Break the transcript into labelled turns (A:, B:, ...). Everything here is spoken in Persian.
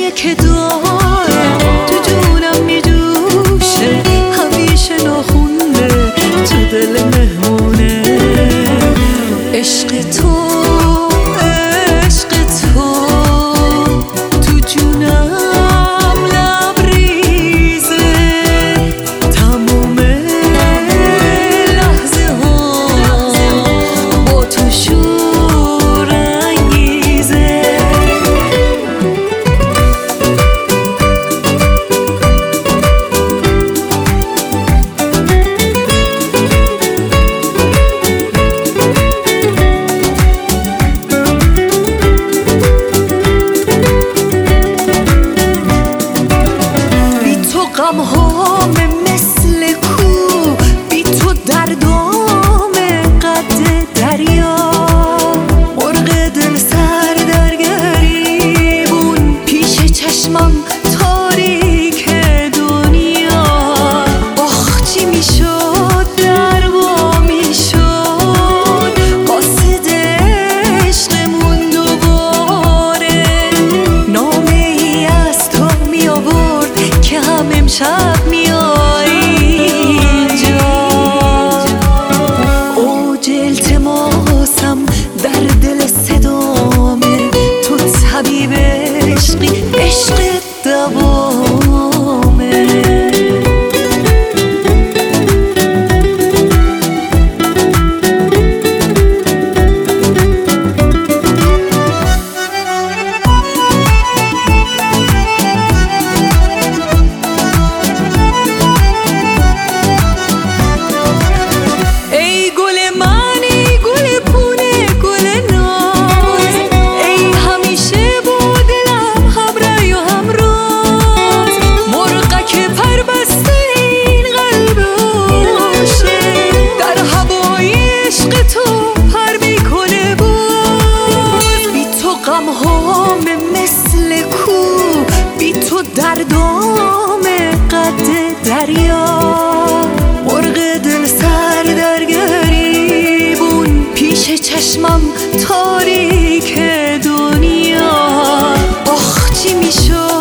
A: عشقیه که داره تو جونم میجوشه، همیشه ناخونده تو دل مهمونه. عشق تو عشق تو تو جونم لبریزه، تموم لحظه ها با تو شور انگیزه. غمهام مثل کو، بی تو دردام قد دریا، مرغ دل سر در گریبون پیش چشمم تاریک دنیا. آخ چی میشد دروا میشد قاصد عشقمون دوباره، نامه ای از تو می آورد که هم امشب میای اینجا. اوج التماسم در دل صدامه، تو طبیب عشقی عشق دوامه. غمهام مثل کو، بی تو دردام قد دریا، مرغ دل سر در گریبون پیش چشمم تاریک دنیا. آخ چی میشد